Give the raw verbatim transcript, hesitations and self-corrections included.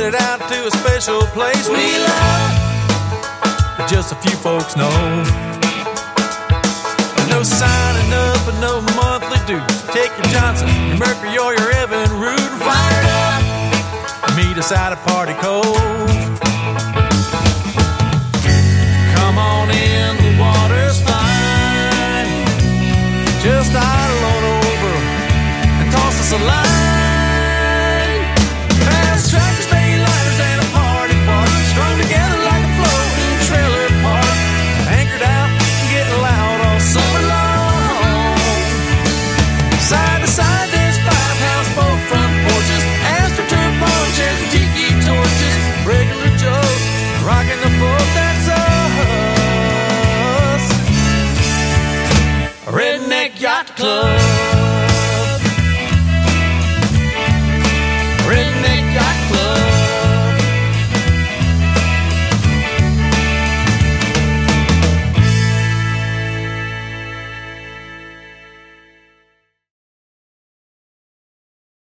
headed out to a special place we love that just a few folks know. No signing up and no monthly dues. Take your Johnson, your Mercury, or your Evan Root and fire it up. Meet us out at Party Cove. Come on in, the water's fine. Just idle on over and toss us a line. Past tractors, main liners, and a party park, strung together like a floating trailer park. Anchored out and getting loud all summer long. Side to side, there's five houseboat front porches, astroturf lawn chairs and tiki torches. Regular Joe rocking the boat, that's us. Redneck Yacht Club.